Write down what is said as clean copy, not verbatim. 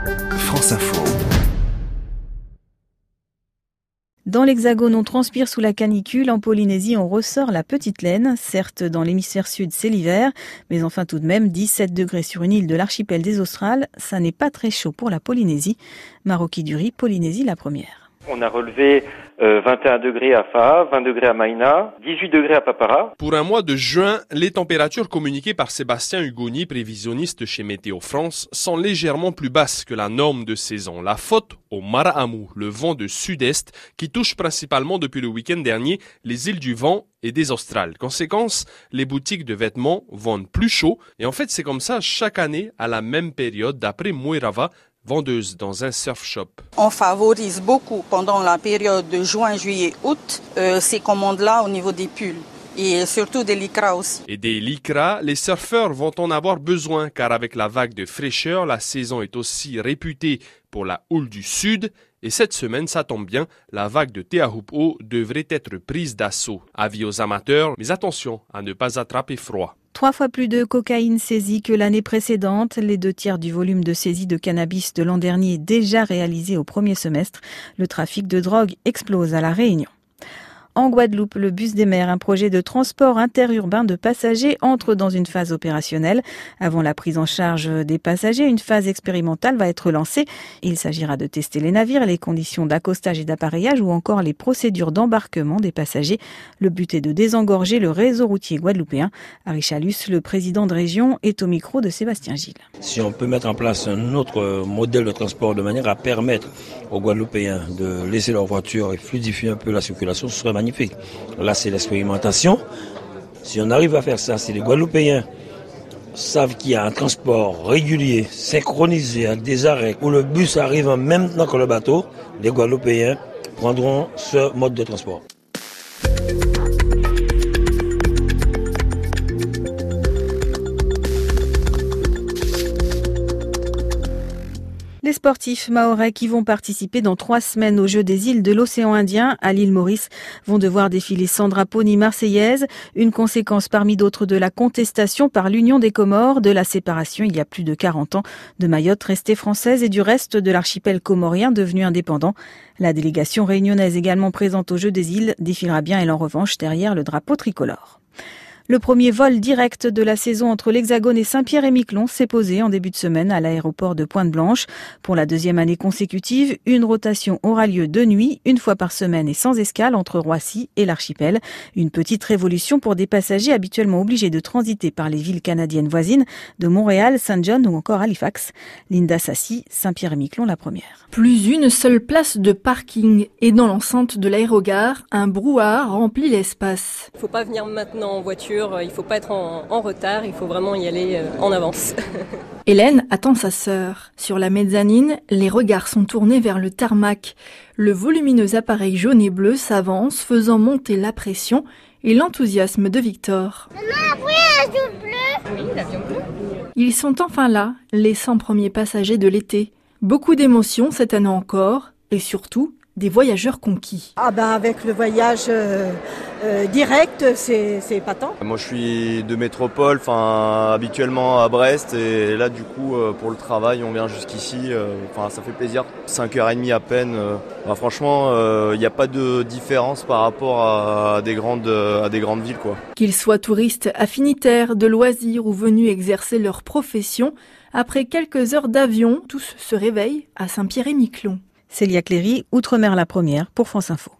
France Info. Dans l'Hexagone, on transpire sous la canicule. En Polynésie, on ressort la petite laine. Certes, dans l'hémisphère sud, c'est l'hiver. Mais enfin, tout de même, 17 degrés sur une île de l'archipel des Australes, ça n'est pas très chaud pour la Polynésie. Maroki Duri, Polynésie, la première. On a relevé 21 degrés à Faa, 20 degrés à Maïna, 18 degrés à Papara. Pour un mois de juin, les températures communiquées par Sébastien Hugoni, prévisionniste chez Météo France, sont légèrement plus basses que la norme de saison. La faute au Mara'amu, le vent de sud-est, qui touche principalement depuis le week-end dernier les îles du Vent et des Australes. Conséquence, les boutiques de vêtements vendent plus chaud. Et en fait, c'est comme ça chaque année à la même période, d'après Moirava, vendeuse dans un surf shop. On favorise beaucoup pendant la période de juin, juillet, août, ces commandes-là au niveau des pulls. Et surtout des lycras aussi. Et des lycras, les surfeurs vont en avoir besoin car avec la vague de fraîcheur, la saison est aussi réputée pour la houle du sud. Et cette semaine, ça tombe bien, la vague de Teahupo'o devrait être prise d'assaut. Avis aux amateurs, mais attention à ne pas attraper froid. 3 fois plus de cocaïne saisie que l'année précédente. Les 2/3 du volume de saisie de cannabis de l'an dernier déjà réalisé au premier semestre. Le trafic de drogue explose à La Réunion. En Guadeloupe, le bus des mers, un projet de transport interurbain de passagers, entre dans une phase opérationnelle. Avant la prise en charge des passagers, une phase expérimentale va être lancée. Il s'agira de tester les navires, les conditions d'accostage et d'appareillage ou encore les procédures d'embarquement des passagers. Le but est de désengorger le réseau routier guadeloupéen. Harry Chalus, le président de région, est au micro de Sébastien Gilles. Si on peut mettre en place un autre modèle de transport de manière à permettre aux Guadeloupéens de laisser leur voiture et fluidifier un peu la circulation, ce serait magnifique. Là, c'est l'expérimentation. Si on arrive à faire ça, si les Guadeloupéens savent qu'il y a un transport régulier, synchronisé, à des arrêts, où le bus arrive en même temps que le bateau, les Guadeloupéens prendront ce mode de transport. Les sportifs mahorais qui vont participer dans 3 semaines aux Jeux des îles de l'océan Indien à l'île Maurice vont devoir défiler sans drapeau ni marseillaise. Une conséquence parmi d'autres de la contestation par l'Union des Comores de la séparation il y a plus de 40 ans de Mayotte restée française et du reste de l'archipel comorien devenu indépendant. La délégation réunionnaise également présente aux Jeux des îles défilera bien elle en revanche derrière le drapeau tricolore. Le premier vol direct de la saison entre l'Hexagone et Saint-Pierre-et-Miquelon s'est posé en début de semaine à l'aéroport de Pointe-Blanche. Pour la 2e année consécutive, une rotation aura lieu de nuit, 1 fois par semaine et sans escale entre Roissy et l'archipel. Une petite révolution pour des passagers habituellement obligés de transiter par les villes canadiennes voisines de Montréal, Saint John ou encore Halifax. Linda Sassi, Saint-Pierre-et-Miquelon, la première. Plus une seule place de parking et dans l'enceinte de l'aérogare, un brouhaha remplit l'espace. Il ne faut pas venir maintenant en voiture. Il ne faut pas être en retard, il faut vraiment y aller en avance. Hélène attend sa sœur. Sur la mezzanine, les regards sont tournés vers le tarmac. Le volumineux appareil jaune et bleu s'avance, faisant monter la pression et l'enthousiasme de Victor. Maman, oui, l'avion bleu. Oui, l'avion bleu. Ils sont enfin là, les 100 premiers passagers de l'été. Beaucoup d'émotions cette année encore, et surtout des voyageurs conquis. Avec le voyage direct, c'est épatant. Moi je suis de métropole, habituellement à Brest, et là du coup pour le travail on vient jusqu'ici, ça fait plaisir. 5h30 à peine, franchement il n'y a pas de différence par rapport à des grandes villes, quoi. Qu'ils soient touristes affinitaires, de loisirs ou venus exercer leur profession, après quelques heures d'avion, tous se réveillent à Saint-Pierre-et-Miquelon. Célia Cléry, Outre-mer la première pour France Info.